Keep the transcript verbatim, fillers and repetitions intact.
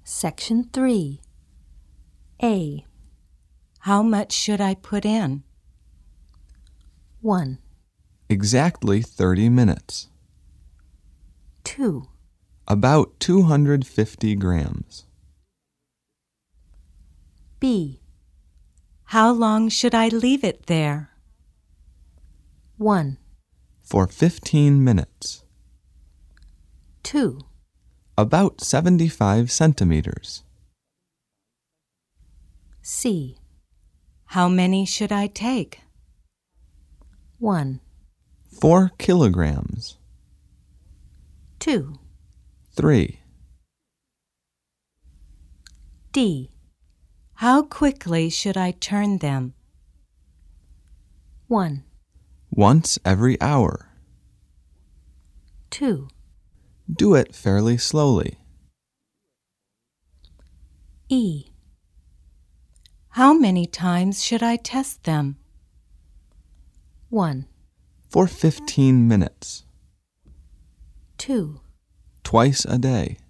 Section three. A. How much should I put in? one. Exactly thirty minutes. two. About two hundred fifty grams. B. How long should I leave it there? one. For fifteen minutes. two. About seventy-five centimeters. C. How many should I take? one. Four kilograms. two. Three. D. How quickly should I turn them? one. Once every hour. two. Do it fairly slowly. E. How many times should I test them? one. For fifteen minutes. two. Twice a day.